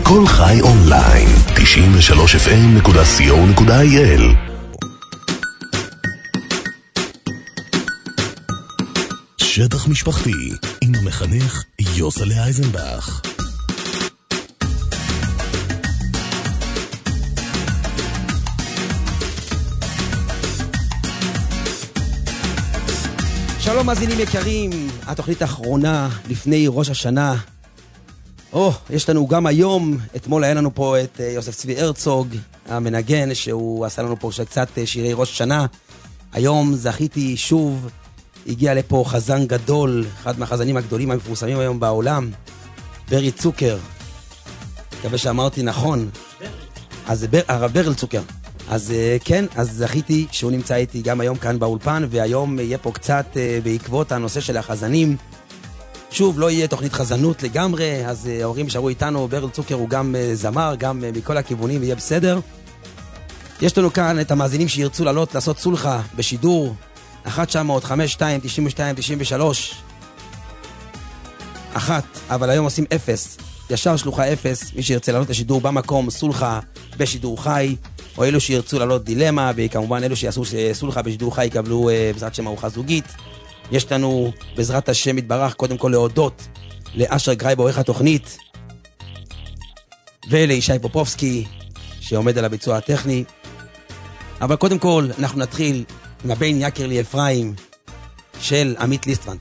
כל חי אונליין 93fm.co.il. שטח משפחתי עם המחנך יוסלה אייזנבך. שלום מאזינים יקרים, התוכנית האחרונה לפני ראש השנה. יש לנו גם היום, אתמול היה לנו פה את יוסף צבי הרצוג, המנגן, שהוא עשה לנו פה קצת שירי ראש השנה. היום זכיתי שוב, הגיע לפה חזן גדול, אחד מהחזנים הגדולים המפורסמים היום בעולם, ברי צוקר. מקווה שאמרתי נכון. אז הרב ברל צוקר. אז כן, אז זכיתי שהוא נמצא איתי גם היום כאן באולפן, והיום יהיה פה קצת בעקבות הנושא של החזנים. שוב, לא יהיה תוכנית חזנות לגמרי, אז ההורים שערו איתנו, ברל צוקר הוא גם זמר, גם מכל הכיוונים, יהיה בסדר. יש לנו כאן את המאזינים שירצו לעשות סולחה בשידור, 1-900-52-92-93. אבל היום עושים 0, ישר שלוחה 0, מי שירצה לעלות לשידור במקום, סולחה בשידור חי, או אלו שירצו לעלות דילמה, וכמובן אלו שיעשו סולחה בשידור חי יקבלו בעזרת שם ארוחה זוגית. יש לנו בעזרת השם יתברך קודם כל להודות לאשר גרייב עורך התוכנית, ולישי פופובסקי שעומד על הביצוע הטכני. אבל קודם כל אנחנו נתחיל עם הבן יקר לי אפרים של עמית ליסטמן.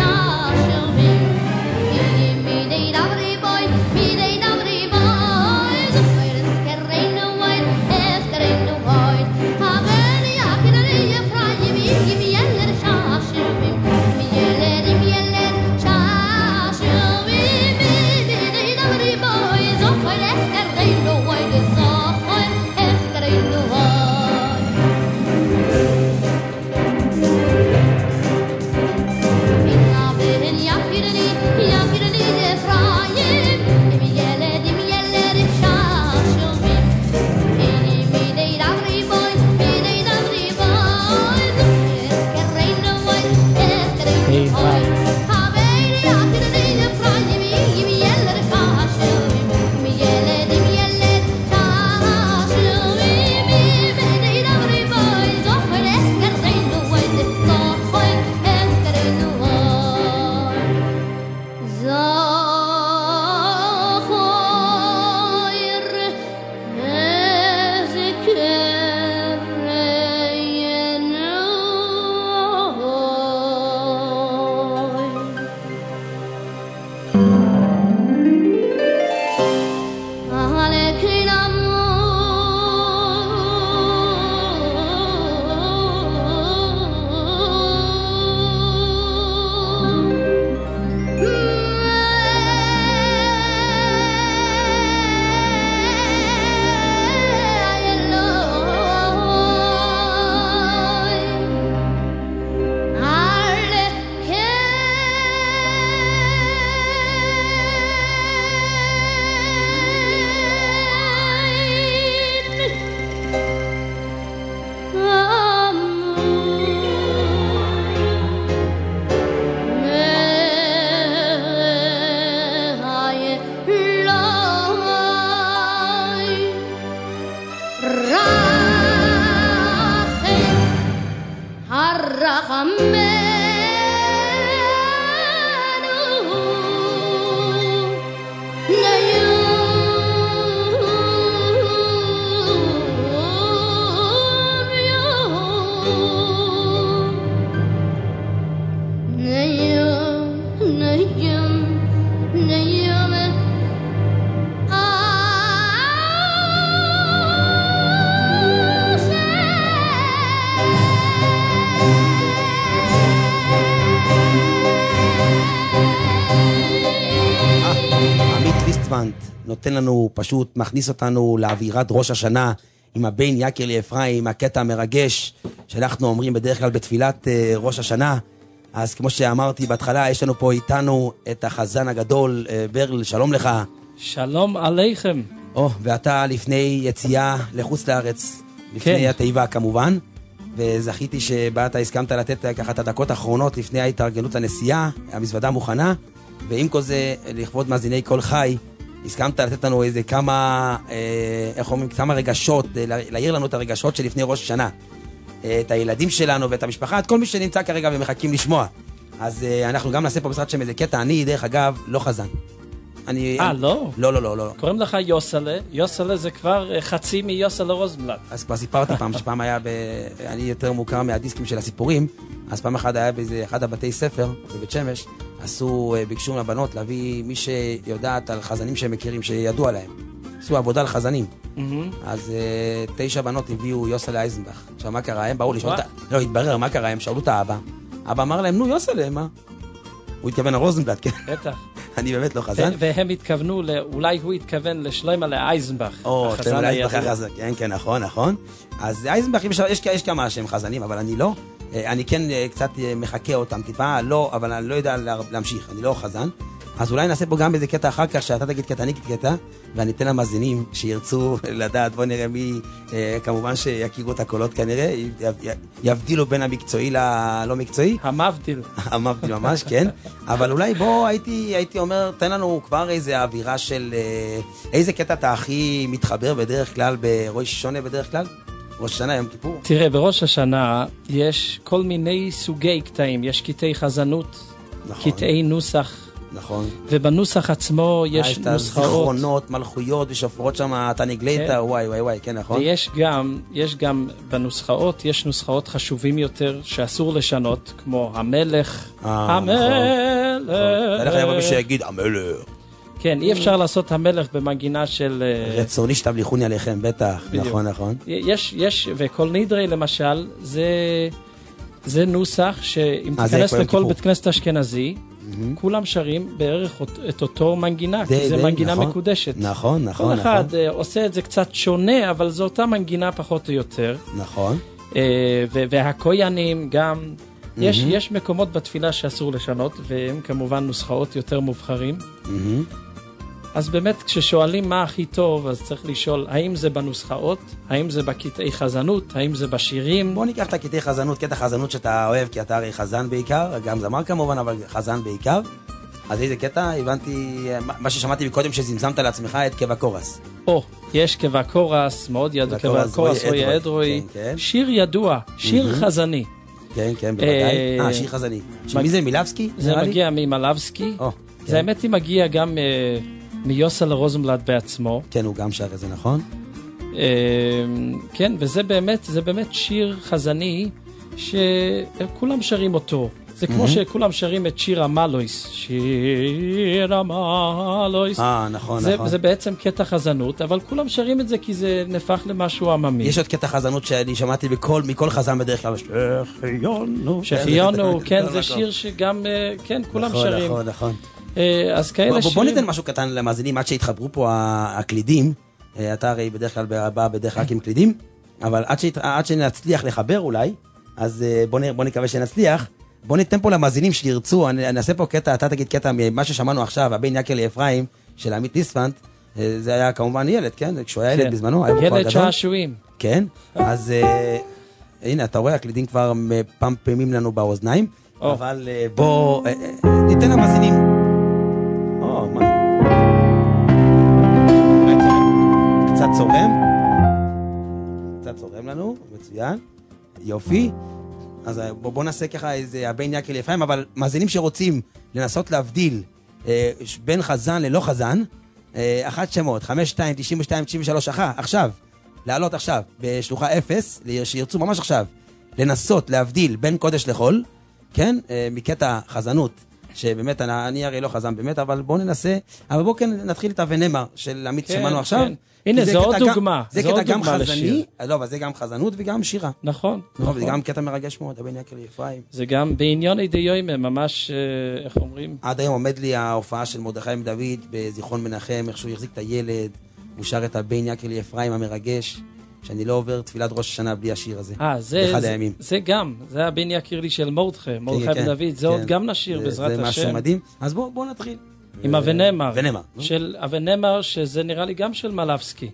Boy נותן לנו, פשוט מכניס אותנו לאווירת ראש השנה עם הבן יקר לי אפרים, הקטע המרגש שאנחנו אומרים בדרך כלל בתפילת ראש השנה. אז כמו שאמרתי בהתחלה, יש לנו פה איתנו את החזן הגדול, ברל, שלום לך. שלום עליכם. ואתה לפני יציאה לחוץ לארץ, לפני התיבה כמובן, וזכיתי שבאת, הסכמת לתת ככה את הדקות האחרונות לפני ההתארגנות לנסיעה, המזוודה מוכנה, ועם כל זה, לכבוד מאזיני כל חי, הסכמת לתת לנו איזה כמה, כמה רגשות, להעיר לנו את הרגשות שלפני ראש השנה. את הילדים שלנו ואת המשפחה, את כל מי שנמצא כרגע ומחכים לשמוע. אז אנחנו גם נעשה פה בסרט שם איזה קטע, אני דרך אגב לא חזן. לא? לא. קוראים לך יוסלה, יוסלה זה כבר חצי מיוסלה רוזנבלט. אז כבר סיפרתי פעם, שפעם היה, אני יותר מוכר מהדיסקים של הסיפורים, אז פעם אחד היה באיזה אחד הבתי ספר בבית שמש, ביקשו מהבנות להביא מי שיודעת על חזנים שהם מכירים, שידוע להם. עשו עבודה על חזנים. אז 9 בנות הביאו יוסלה אייזנבך. עכשיו מה קרה? הם באו לשאול אותה, לא, התברר מה קרה, הם שאלו את האבא. אבא אמר להם, נו יוסלה, מה? הוא התכוון לרוזנבלט, כן? בטח. אני באמת לא חזן. והם התכוונו, אולי הוא התכוון לשלמה לאייזנבך. שלמה לאייזנבך החזן, כן, נכון. אז אייזנבך, יש כמה שהם חזנים, אבל אני לא. אני כן קצת מחכה אותם טיפה, לא, אבל אני לא יודע להמשיך, אני לא חזן. אז אולי נעשה פה גם איזה קטע אחר כך, שאתה תגיד קטע, אני אגיד קטע, ואני אתן למאזינים שירצו לדעת, בוא נראה מי, כמובן שיכירו את הקולות כנראה, יבדילו בין המקצועי ללא מקצועי. המבדיל. המבדיל ממש, כן. אבל אולי בוא, הייתי אומר, תן לנו כבר איזה אווירה של, איזה קטע אתה הכי מתחבר בדרך כלל, בראש שונה בדרך כלל? ראש השנה, יום כיפור? תראה, בראש השנה יש כל מיני סוגי קטעים, יש קטעי חזנות, קטעי נוסח, נכון. ובנוסח עצמו יש נוסחאות. זיכרונות, מלכויות ושופרות שם, אתה נגלית, וואי, כן, נכון. ויש גם בנוסחאות, יש נוסחאות חשובים יותר שאסור לשנות, כמו המלך. המלך. הלך היה מי שיגיד, המלך. כן, אי אפשר לעשות המלך במנגינה של... רצוני שתבליחוני עליכם, בטח. נכון. יש, וכל נדרי למשל, זה נוסח שאם תיכנס לכל בית כנסת אשכנזי, כולם שרים בערך את אותו מנגינה, כי זה מנגינה מקודשת. נכון. כל אחד עושה את זה קצת שונה, אבל זו אותה מנגינה פחות או יותר. נכון. והכוינים גם, יש מקומות בתפילה שאסור לשנות, והם כמובן נוסחאות יותר מובחרים. אז באמת כששואלים מה הכי טוב, אז צריך לשאול, האם זה בנוסחאות, האם זה בקטעי חזנות, האם זה בשירים? בוא ניקח את הקטעי חזנות, קטע חזנות שאתה אוהב, כי אתה הרי חזן בעיקר, גם זמר כמובן, אבל חזן בעיקר. אז איזה קטע? הבנתי, מה ששמעתי מקודם שזמזמת לעצמך את קבע קורס. יש קבע קורס, מאוד ידוע, קבע קורס רוי אדרוי, שיר ידוע, שיר חזני. כן, בוודאי. שיר חזני. מי זה, מילבסקי? זה מגיע ממילבסקי. זה האמת היא מגיע גם מיוסלה רוזנבלט בעצמו. כן, הוא גם שר את זה, נכון? כן, וזה באמת שיר חזני שכולם שרים אותו. זה כמו שכולם שרים את שיר המלויס. שיר המלויס. נכון. זה בעצם קטע חזנות, אבל כולם שרים את זה כי זה נפח למשהו עממי. יש עוד קטע חזנות שאני שמעתי מכל חזן בדרך כלל. שחיינו, כן, זה שיר שגם, כן, כולם שרים. נכון. אז כאלה בוא ניתן משהו קטן למאזינים, עד שהתחברו פה הקלידים, אתה הרי בדרך כלל בא בדרך כלל עם קלידים, אבל עד שנצליח לחבר אולי, אז בוא נקווה שנצליח, בוא ניתן פה למאזינים שירצו, נעשה פה קטע, אתה תגיד קטע ממה ששמענו עכשיו, הבן יקר לי אפרים, של עמית ליספנט, זה היה כמובן ילד, כן? כשהוא היה ילד בזמנו, ילד שעשועים. כן, אז הנה, אתה רואה, הקלידים כבר פמפמים לנו באוזניים, אבל בוא ניתן למאזינים. קצת צורם לנו, מצוין, יופי. אז בוא נעשה ככה איזה הבן יקר ליפיים, אבל מאזינים שרוצים לנסות להבדיל בין חזן ללא חזן, 1 שמות, 52, 92, 93, עכשיו, לעלות עכשיו, בשלוחה 0, שירצו ממש עכשיו, לנסות להבדיל בין קודש לחול, כן? מקטע חזנות, שבאמת אני הרי לא חזן באמת, אבל בואו ננסה, אבל בואו כן נתחיל את אבנמה של עמית שמענו עכשיו. כן. הנה, זה עוד דוגמה. זה קטע גם חזני, לא, אבל זה גם חזנות וגם שירה. נכון. זה גם קטע מרגש מאוד, הבן יקר ליפיים. זה גם בעניון דיום, ממש, איך אומרים? עד היום עומד לי ההופעה של מרדכי עם דוד בזיכרון מנחם, איך שהוא יחזיק את הילד, הוא שר את הבן יקר ליפיים המרגש, שאני לא עובר תפילת ראש השנה בלי השיר הזה. באחד הימים. זה גם, זה הבן יקר לי של מרדכי עם דוד, זה עוד גם נשיר בעזרת השם. זה משהו מדהים, אז בואו נתחיל. עם אבנמר. של אבנמר, שזה נראה לי גם של מלבסקי.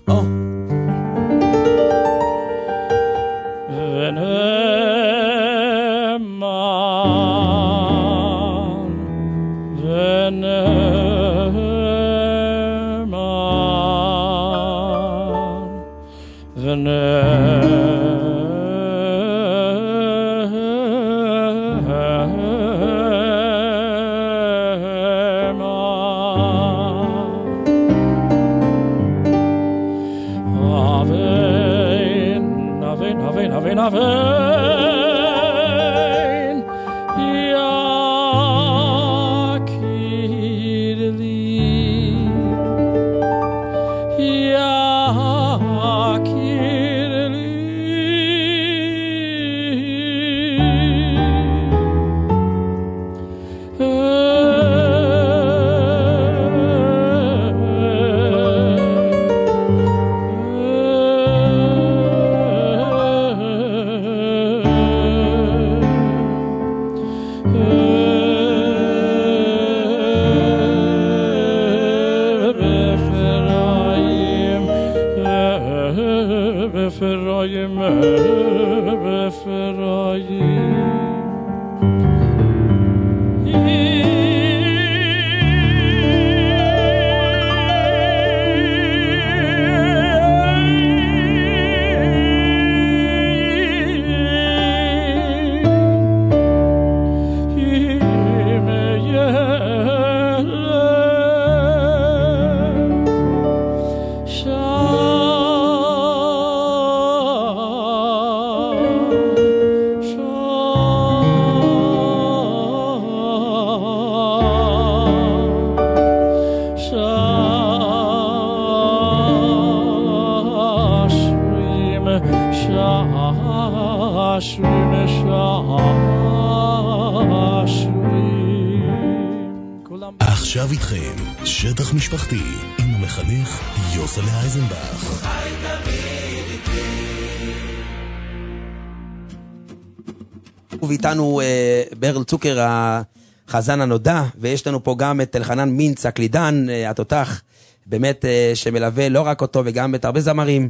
עכשיו איתכם, שטח משפחתי, עם המחנך יוסל אייזנבך. ואיתנו ברל צוקר, החזן הנודע, ויש לנו פה גם את אלחנן מינץ, הקלידן, התותח, באמת שמלווה לא רק אותו וגם את הרבה זמרים.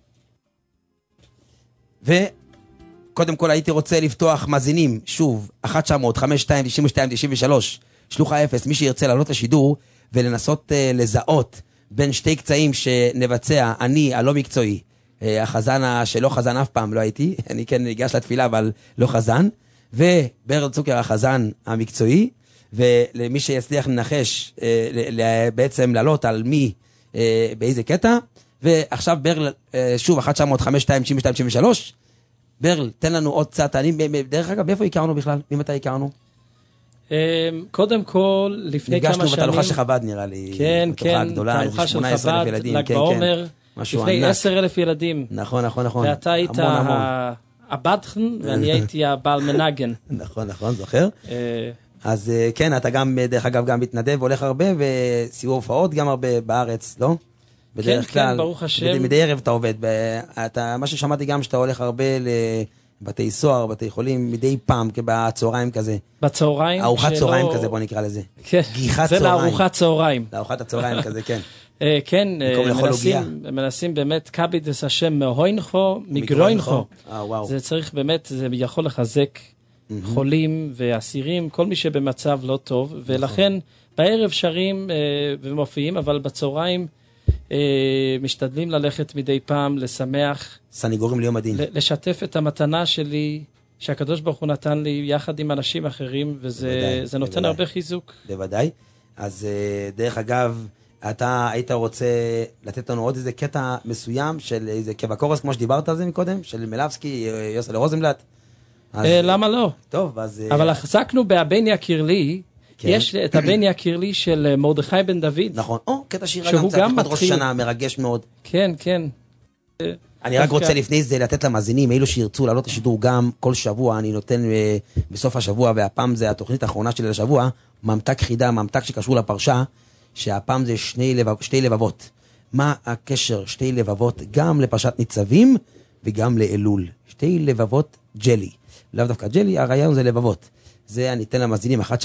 וקודם כל הייתי רוצה לפתוח מאזינים, שוב, 1-900-52-92-93, שלוחה 0, מי שירצה לעלות לשידור ולנסות לזהות בין שתי קצאים שנבצע, אני הלא מקצועי, החזן שלא חזן אף פעם לא הייתי, אני כן ניגש לתפילה אבל לא חזן, וברל צוקר החזן המקצועי, ולמי שיצליח לנחש בעצם לעלות על מי באיזה קטע, ועכשיו ברל, שוב 1-900-52-92-93, ברל, תן לנו עוד קצת, דרך אגב, באיפה הכרנו בכלל? ממתי הכרנו? קודם כל, לפני כמה שנים... נפגשנו בתהלוכה של חב"ד נראה לי. כן, כן, תהלוכה של חב"ד, ל"ג בעומר, לפני 10,000 ילדים. נכון. ואתה היית הבדחן, ואני הייתי הבעל מנגן. נכון, זוכר. אז כן, אתה גם, דרך אגב, גם מתנדב, הולך הרבה, וסיור הופעות גם הרבה בארץ, לא? בדרך כלל. כן, ברוך השם. מדי ערב אתה עובד. מה ששמעתי גם שאתה הולך הרבה לבתי סוהר, בתי חולים, מדי פעם, בצהריים כזה. בצהריים? ארוחת צהריים כזה, בוא נקרא לזה. כן, זה לארוחת צהריים. לארוחת הצהריים כזה, כן. כן, מנסים באמת קבידס השם מהוינכו, מגרוינכו. זה צריך באמת, זה יכול לחזק חולים ואסירים, כל מי שבמצב לא טוב, ולכן בערב שרים ומופיעים, אבל בצהריים משתדלים ללכת מדי פעם, לשמח. סניגורים ליום הדין. לשתף את המתנה שלי שהקדוש ברוך הוא נתן לי יחד עם אנשים אחרים, וזה נותן הרבה חיזוק. בוודאי. אז דרך אגב, אתה היית רוצה לתת לנו עוד איזה קטע מסוים של איזה קבקורס, כמו שדיברת על זה מקודם, של מלבסקי, יוסל רוזנבלט? למה לא? טוב, אז... אבל החזקנו בהבן יקיר לי, יש את הבן יקיר לי של מרדכי בן דוד. נכון, קטע שירה גם קצת לכבוד ראש שנה, מרגש מאוד. כן, כן. אני רק רוצה לפני זה לתת למאזינים, אילו שירצו לעלות לשידור גם כל שבוע, אני נותן בסוף השבוע, והפעם זה התוכנית האחרונה שלי לשבוע, ממתק חידה, ממתק שקשור לפרשה, שהפעם זה שתי לבבות. מה הקשר שתי לבבות גם לפרשת ניצבים וגם לאלול? שתי לבבות ג'לי. לאו דווקא ג'לי, הרעיון זה לבבות. זה אני אתן למאזינים 1-900-52-92-93.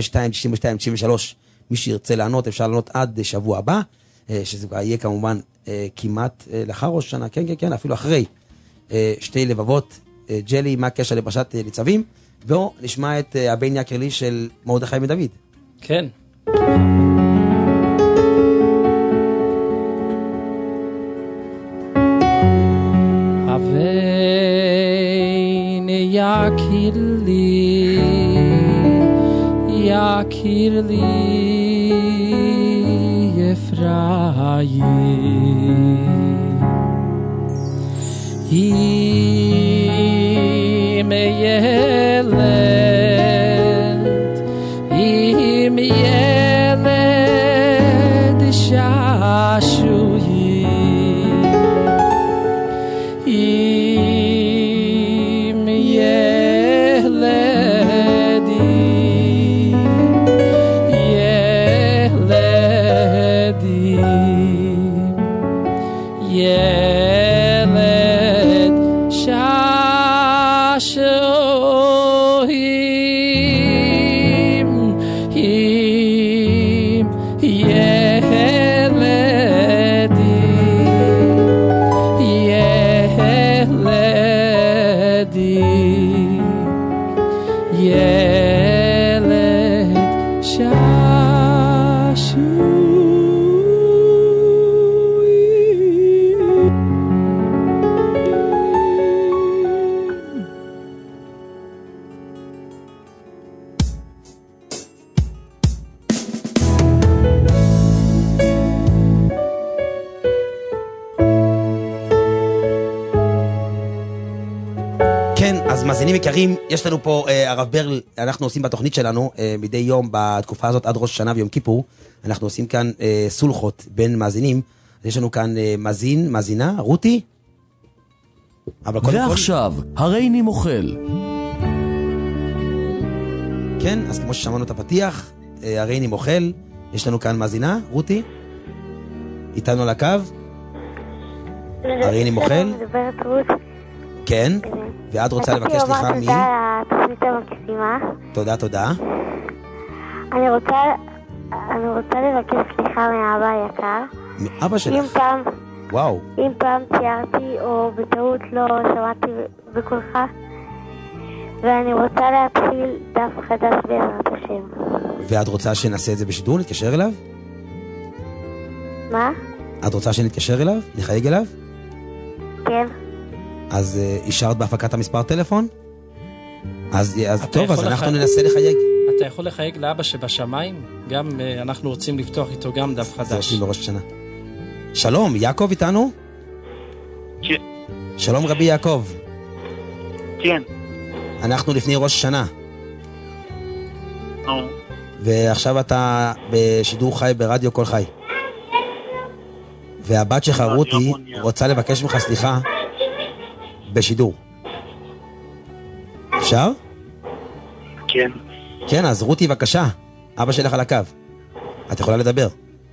מי שירצה לענות, אפשר לענות עד שבוע הבא, שזה יהיה כמובן כמעט לאחר ראש שנה, כן, כן, כן, אפילו אחרי. שתי לבבות ג'לי, מה הקשר לפרשת ניצבים? ובואו נשמע את הבן יקיר לי של מרדכי בן דוד. כן. יקיר לי, יקיר לי, אפרים. אם ילד שעשועי, מאזינים יקרים, יש לנו פה הרב ברל, אנחנו עושים בתוכנית שלנו מדי יום בתקופה הזאת עד ראש השנה ויום כיפור, אנחנו עושים כאן סולחות בין מאזינים. יש לנו כאן מאזינה, רותי. ועכשיו, הרייני מוכל. כן, אז כמו ששמענו את הפתיח, הרייני מוכל. יש לנו כאן מאזינה, רותי. איתנו על הקו. הרייני מוכל. מדברת רות. כן. ואת רוצה לבקש סליחה מי? תודה על התוכנית המקסימה. תודה, תודה. אני רוצה לבקש סליחה מאבא היקר. מאבא שלך? וואו. אם פעם ציירתי או בטעות לא שמעתי בקולך, ואני רוצה להתחיל דף חדש בעזרת השם. ואת רוצה שנעשה את זה בשידור? נתקשר אליו? מה? את רוצה שנתקשר אליו? נחייג אליו? כן. אז אישרת בהפקת המספר טלפון? אז טוב, אז אנחנו ננסה לחייג. אתה יכול לחייג לאבא שבשמיים? גם אנחנו רוצים לפתוח איתו גם דף חדש. זה עושים בראש השנה. שלום, יעקב איתנו? כן. שלום רבי יעקב. כן. אנחנו לפני ראש השנה. ועכשיו אתה בשידור חי ברדיו כל חי. והבת שלך רותי רוצה לבקש ממך סליחה בשידור. אפשר? כן. כן, אז רותי בבקשה, אבא שלך על הקו. את יכולה לדבר.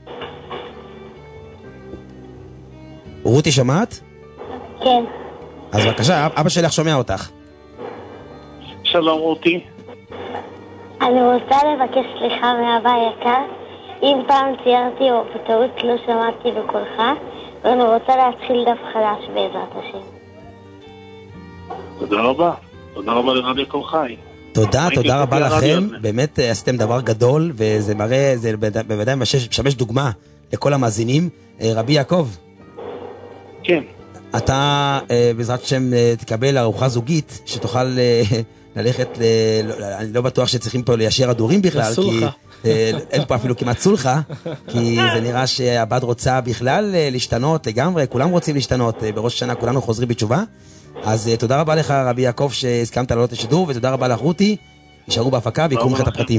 רותי שמעת? כן. אז בבקשה, אבא שלך שומע אותך. שלום רותי. אני רוצה לבקש סליחה מאבא היקר, אם פעם ציירתי או בטעות לא שמעתי בקולך, ואני רוצה להתחיל דף חדש בעזרת השם. תודה רבה. תודה רבה לרדיו כל חי. תודה רבה לכם. באמת עשיתם דבר גדול, וזה מראה, זה בוודאי משמש דוגמה לכל המאזינים. רבי יעקב. כן. אתה בעזרת השם תקבל ארוחה זוגית, שתוכל ללכת, אני לא בטוח שצריכים פה ליישר הדורים בכלל, כי אין פה אפילו כמעט סולחה, כי זה נראה שהבת רוצה בכלל להשתנות לגמרי, כולם רוצים להשתנות, בראש השנה כולנו חוזרים בתשובה, אז תודה רבה לך רבי יעקב שהסכמת לעלות לשידור, ותודה רבה לך רותי, יישארו בהפקה ויקרו ממך את הפרטים.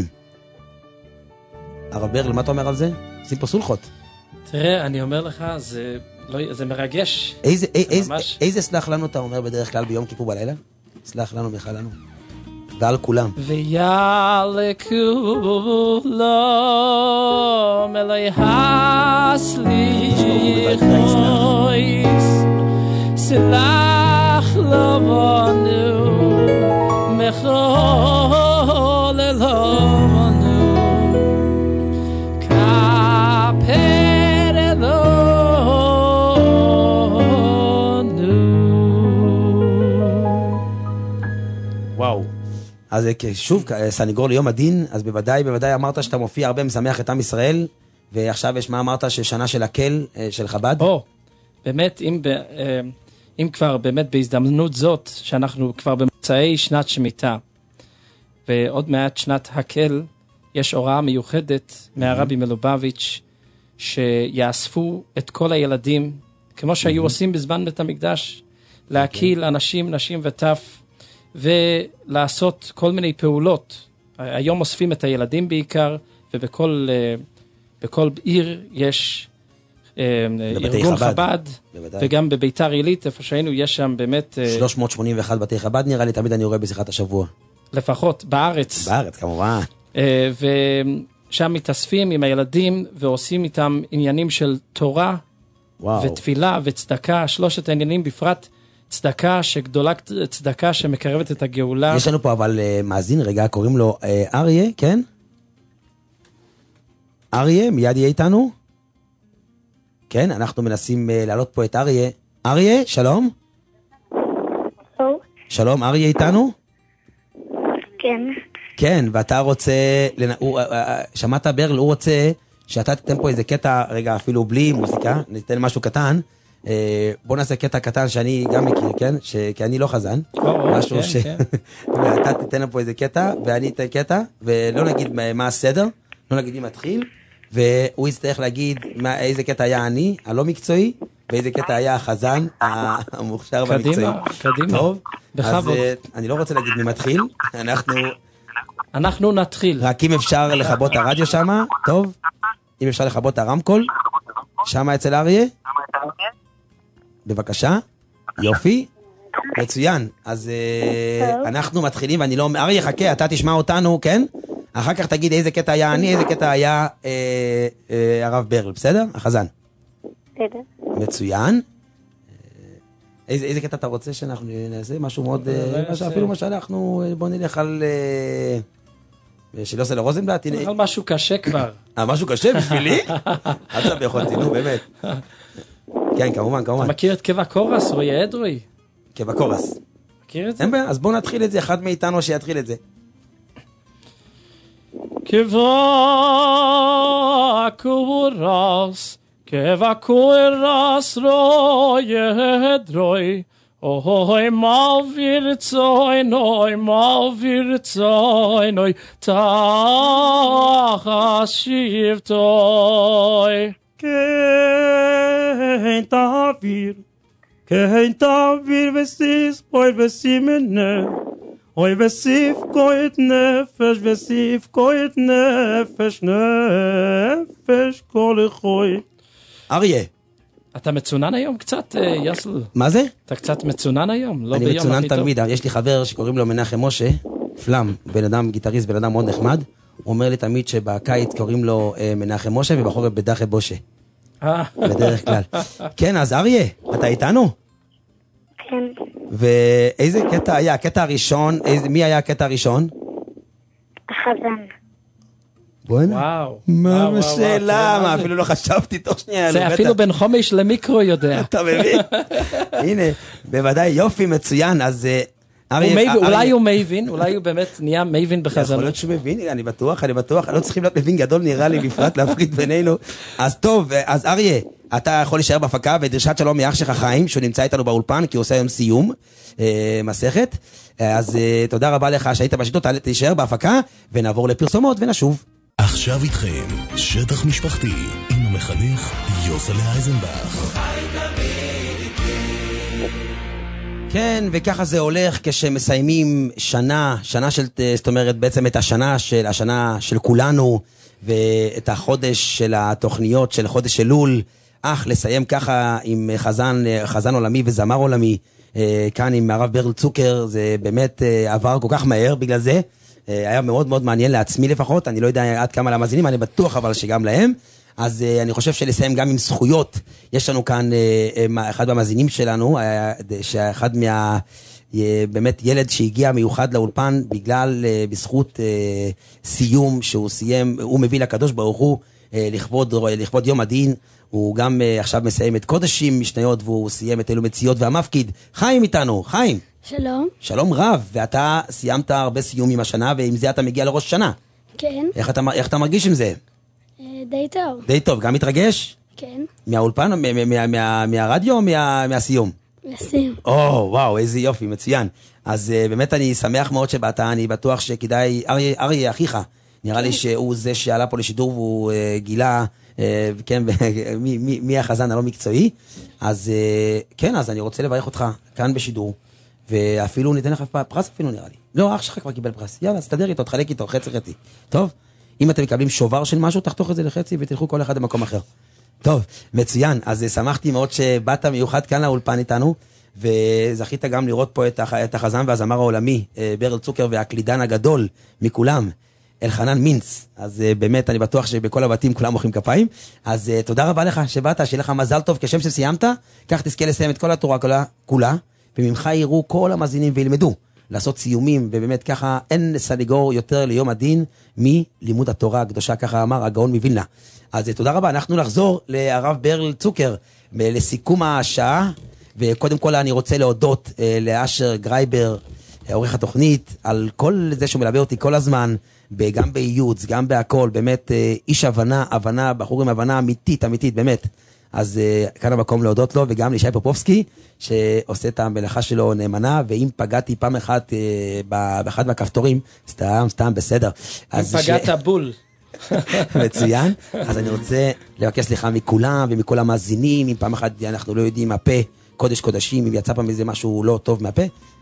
הרב ברל, מה אתה אומר על זה? עושים פה סולחות. תראה, אני אומר לך, זה מרגש. איזה סלח לנו אתה אומר בדרך כלל ביום כיפור בלילה? סלח לנו מיכל לנו. ועל כולם. ויעלקו לו מלאי הסליחויס סלח לבנו מחול אלוהינו כפר אלוהינו. וואו. אז שוב, סניגור ליום הדין, אז בוודאי אמרת שאתה מופיע הרבה משמח את עם ישראל, ועכשיו יש מה אמרת ששנה של הקל של חב"ד? באמת, אם כבר באמת בהזדמנות זאת, שאנחנו כבר במצאי שנת שמיטה, ועוד מעט שנת הקל, יש הוראה מיוחדת מהרבי מלובביץ' שיאספו את כל הילדים, כמו שהיו עושים בזמן בית המקדש, להקיל אנשים, נשים וטף, ולעשות כל מיני פעולות. היום אוספים את הילדים בעיקר, ובכל עיר יש ארגון חב"ד, וגם בביתר עילית, איפה שהיינו, יש שם באמת 381 בתי חב"ד נראה לי, תמיד אני רואה בשיחת השבוע. לפחות, בארץ. בארץ, כמובן. ושם מתאספים עם הילדים, ועושים איתם עניינים של תורה, ותפילה וצדקה, שלושת העניינים בפרט, צדקה שגדולה, צדקה שמקרבת את הגאולה. יש לנו פה אבל מאזין, רגע, קוראים לו אריה, כן? אריה, מיד יהיה איתנו? כן, אנחנו מנסים להעלות פה את אריה. אריה, שלום? שלום, אריה איתנו? כן. כן, ואתה רוצה, שמעת ברל, הוא רוצה שאתה תיתן פה איזה קטע, רגע, אפילו בלי מוזיקה, ניתן משהו קטן, בוא נעשה קטע קטן שאני גם מכיר, כן? כי אני לא חזן. משהו ש... ואתה תיתן פה איזה קטע, ואני אתן קטע, ולא נגיד מה הסדר, לא נגיד מי מתחיל, והוא יצטרך להגיד איזה קטע היה אני, הלא מקצועי, ואיזה קטע היה החזן, המוכשר והמקצועי. קדימה. טוב, אז בכבוד. אני לא רוצה להגיד מי מתחיל, אנחנו נתחיל. רק אם אפשר לכבות את הרדיו שמה, טוב? אם אפשר לכבות את הרמקול, שמה אצל אריה? בבקשה, יופי, מצוין. אז אנחנו מתחילים, ואני לא... אריה, חכה, אתה תשמע אותנו, כן? אחר כך תגיד איזה קטע היה אני, איזה קטע היה הרב ברל, בסדר? החזן. בסדר. מצוין. איזה קטע אתה רוצה שאנחנו נעשה? משהו מאוד... אפילו מה שאנחנו... בוא נלך על... של יוסל רוזנבלט. על משהו קשה כבר. משהו קשה בשבילי? אל תסבך יכולתי, נו, באמת. כן, כמובן. אתה מכיר את קבע קורס, רועי אדרוי? קבע קורס. מכיר את זה? אין בעיה, אז בואו נתחיל את זה, אחד מאיתנו שיתחיל את זה. קבע קורס רועי אדרוי, אוי mal virtsoy noy tachashivtoy kein tavir vesis boy vesimene oy vesif koit nefesh kol khoy. אריה, אתה מצונן היום קצת, יסל? מה זה? אתה קצת מצונן היום? לא אני מצונן תמיד, יש לי חבר שקוראים לו מנחם משה, פלם, בן אדם גיטריסט, בן אדם מאוד נחמד, הוא אומר לי תמיד שבקיץ קוראים לו מנחם משה ובחורף בדחה בושה. בדרך כלל. כן, אז אריה, אתה איתנו? כן. ואיזה קטע היה? הקטע הראשון, מי היה הקטע הראשון? החזן. וואו. מה השאלה? מה, אפילו לא חשבתי תוך שנייה. זה אפילו בין חומש למיקרו יודע. אתה מבין? הנה, בוודאי, יופי, מצוין. אז אולי הוא מבין, אולי הוא באמת נהיה מבין בחזנות. יכול להיות שהוא מבין, אני בטוח. לא צריכים להיות מבין גדול, נראה לי בפרט להפריד בינינו. אז טוב, אז אריה, אתה יכול להישאר בהפקה, ודרישת שלום מאח שלך חיים, שהוא נמצא איתנו באולפן, כי הוא עושה היום סיום מסכת. אז תודה רבה לך שהיית בשידור, תישאר בהפקה, ונעבור לפרסומות ונשוב. עכשיו איתכם, שטח משפחתי, עם המחנך יוסלה אייזנבך. כן, וככה זה הולך כשמסיימים שנה של, זאת אומרת, בעצם את השנה של כולנו, ואת החודש של התוכניות של חודש אלול, לסיים ככה עם חזן עולמי וזמר עולמי, כאן עם הרב ברל צוקר, זה באמת עבר כל כך מהר בגלל זה, היה מאוד מאוד מעניין לעצמי לפחות, אני לא יודע עד כמה למאזינים, אני בטוח אבל שגם להם, אז אני חושב שלסיים גם עם זכויות, יש לנו כאן אחד מהמאזינים שלנו, שאחד באמת ילד שהגיע מיוחד לאולפן, בזכות סיום שהוא סיים, הוא מביא לקדוש ברוך הוא, לכבוד יום הדין, הוא גם עכשיו מסיים את קודשים משניות, והוא סיים את אלו מציאות והמפקיד. חיים איתנו, חיים. שלום. שלום רב, ואתה סיימת הרבה סיומים השנה, ועם זה אתה מגיע לראש שנה. כן. איך אתה מרגיש עם זה? די טוב. די טוב, גם מתרגש? כן. מהאולפן, מהרדיו או מהסיום? מהסיום. וואו, איזה יופי, מצוין. אז באמת אני שמח מאוד שבאת, אני בטוח שכדאי, אריה אחיך, נראה לי שהוא זה שעלה פה לשידור והוא גילה, כן, מי החזן הלא מקצועי. אז כן, אז אני רוצה לברך אותך כאן בשידור, ואפילו ניתן לך פרס אפילו נראה לי. לא, אח שלך כבר קיבל פרס. יאללה, סתדר איתו, תחלק איתו, חצי. טוב? אם אתם מקבלים שובר של משהו, תחתוך את זה לחצי ותלכו כל אחד למקום אחר. טוב, מצוין. אז שמחתי מאוד שבאת מיוחד כאן לאולפן איתנו, וזכית גם לראות פה את החזן והזמר העולמי, ברל צוקר והקלידן הגדול מכולם, אלחנן מינץ. אז באמת אני בטוח שבכל הבתים כולם מוחאים כפיים. אז תודה רבה לך שבאת, שיהיה לך מזל טוב כשם שסיימת, כך תזכה לסיים את כל התורה כולה, וממך יראו כל המאזינים וילמדו לעשות סיומים, ובאמת ככה אין סניגור יותר ליום הדין מלימוד התורה הקדושה, ככה אמר הגאון מווילנה. אז תודה רבה, אנחנו נחזור לרב ברל צוקר לסיכום השעה, וקודם כל אני רוצה להודות לאשר גרייבר, עורך התוכנית, על כל זה שהוא מלווה אותי כל הזמן, גם בייעוץ, גם בהכל, באמת איש הבנה, בחור עם הבנה אמיתית, באמת. אז כאן המקום להודות לו, וגם לישי פופובסקי, שעושה את המלאכה שלו נאמנה, ואם פגעתי פעם אחת באחד מהכפתורים, סתם, בסדר. אם פגעת בול. מצוין. אז אני רוצה לבקש סליחה מכולם, ומכל המאזינים, אם פעם אחת אנחנו לא יודעים מהפה, קודש קודשים, אם יצא פעם איזה משהו לא טוב מהפה,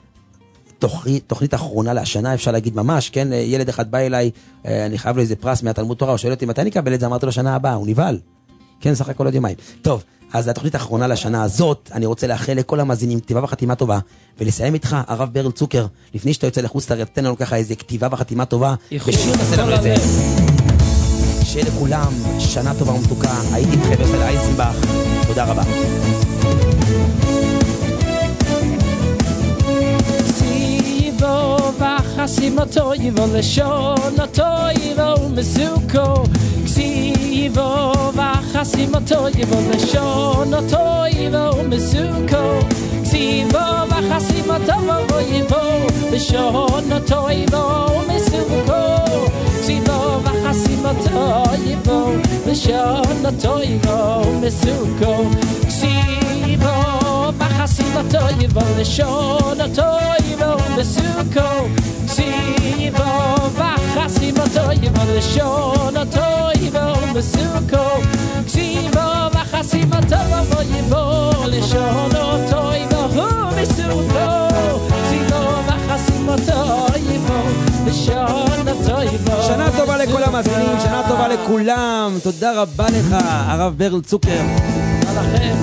תוכנית אחרונה להשנה, אפשר להגיד ממש, כן, ילד אחד בא אליי, אני חייב לו איזה פרס מהתלמוד תורה, הוא שואל אותי, מתי אני אקבל את זה? אמרתי לו שנה הבאה, הוא נבהל. כן, סך הכל עוד יומיים. טוב, אז התוכנית האחרונה לשנה הזאת, אני רוצה לאחל לכל המאזינים כתיבה וחתימה טובה, ולסיים איתך, הרב ברל צוקר, לפני שאתה יוצא לחוץ לארץ, תן לנו ככה איזה כתיבה וחתימה טובה, בשיר תעשה לנו את זה. שיהיה לכולם שנה טובה ומתוקה, הייתי עם יוסל אייזנבך, תודה רבה. וחסימתו יבוא לשונתו יבוא מסוכו כסיבו וחסימתו יבוא לשונתו יבוא מסוכו כסיבו וחסימתו יבוא לשונתו יבוא מסוכו כסיבו וחסימתו יבוא לשונתו יבוא מסוכו כסיבו וחסימתו יבוא לשונתו יבוא מסוכו כסיבו וחסימתו יבוא לשונתו יבוא מסוכו כסיבו וחסימתו יבוא לשונתו יבוא מסוכו כסיבו וחסימתו יבוא לשונתו יבוא. שנה טובה לכל המאזינים, שנה טובה לכולם, תודה רבה לך הרב ברל צוקר. תודה לכם.